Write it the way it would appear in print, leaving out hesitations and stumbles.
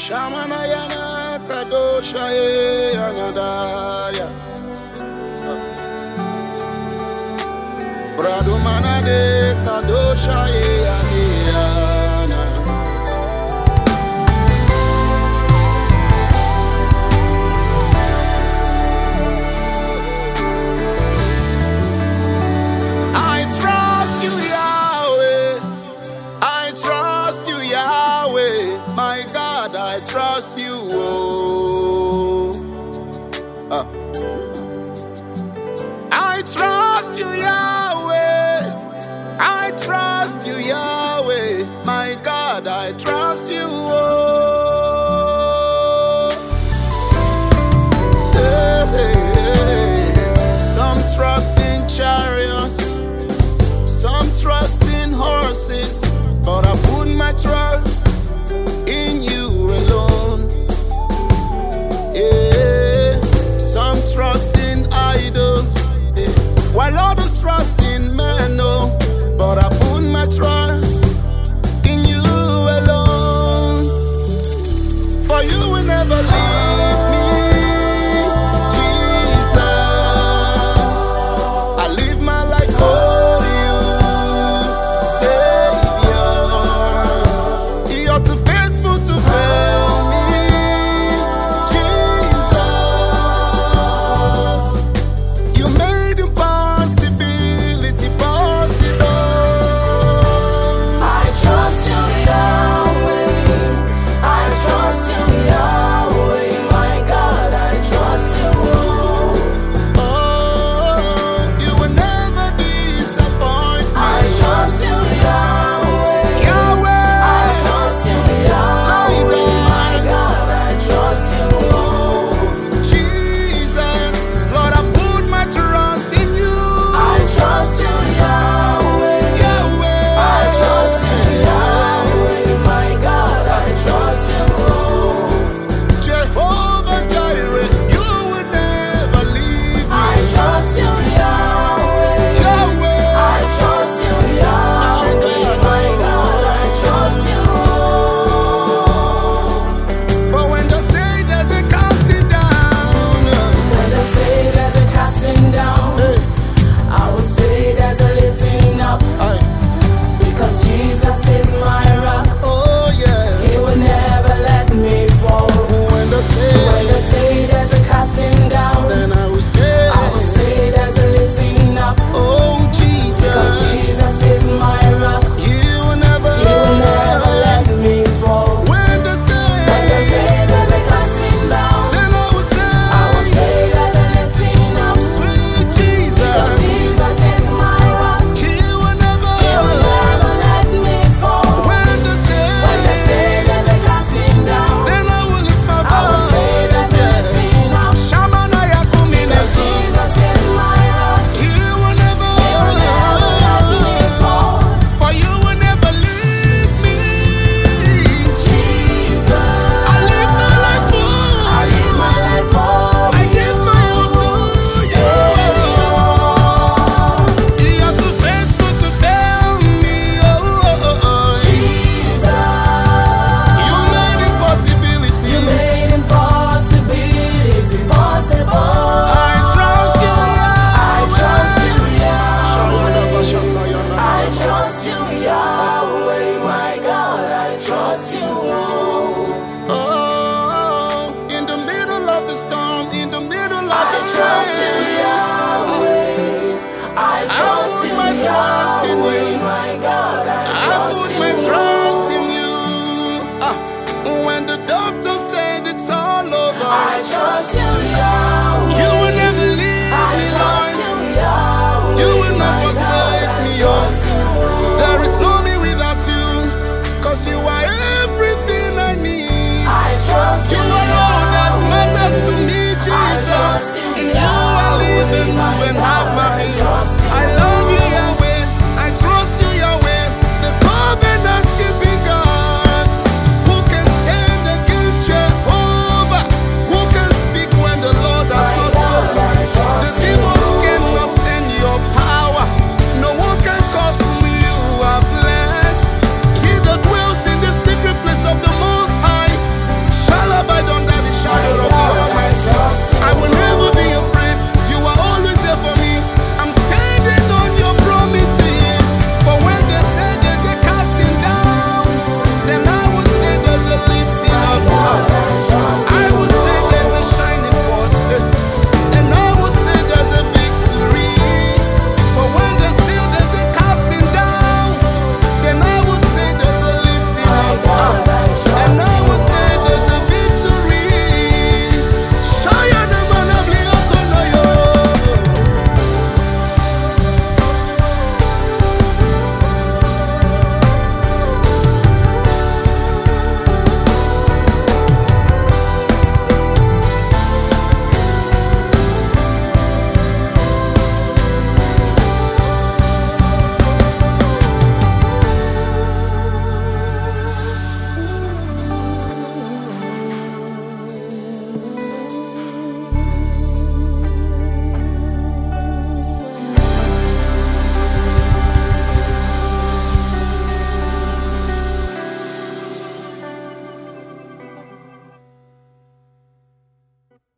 Shamanayana Kadosha Yanadaria Bradumanade Kadosha Yaniana I trust you, Yahweh. I trust you, Yahweh. My God, I trust you. I trust you, Yahweh. I trust you, Yahweh. My God, I trust you. Some trust in chariots, some trust in horses, but I put my trust in you alone. Yeah. Some trust in idols, yeah, while others trust in men. No, but I put my trust in you alone. For you will never leave me, Jesus. I live my life for you, Savior. You're too faithful to fail me, Jesus. You made impossibility possible. I trust you, Yahweh. I trust you, Yahweh. My God, I trust you. Oh, you will never disappoint me. I trust you, Yahweh. Yahweh. I trust you, Yahweh. My God, I trust you. Jesus, Lord, I put my trust in you. I trust you, Yahweh. Yahweh. I trust you, Yahweh. My God, I trust you. Jehovah Jireh, you will never leave me. I trust you, Yahweh. Yahweh. I trust you, Yahweh. My God, I trust you. For when they say there's a casting down, When they say there's a casting down, hey, I will say there's a lifting up, aye, because Jesus is my rock. oh yeah. He will never let me fall. When they When say, they say there's a casting down, then I will say, I will say there's a lifting up, oh because Jesus, Jesus is my rock. you will never, He will never let me fall. when they When they say, say there's a casting down, then I will I will say there's a lifting up, sweet because Jesus, Jesus is my rock. he will He will never let me fall. when they When they say there's a casting down, then I will lift my I will say there's a voice, lifting up, Shamanaya Kumina, because Jesus is my rock. he will never, He will never let me fall. for you will never leave me. Jesus, I live my life for I live my life for I give my all to you. You are too faithful to fail me. Jesus, You made impossibility. you made impossibility possible. I trust you, I trust you, Yahweh. Yahweh. I trust you, Yahweh. My God, I trust you.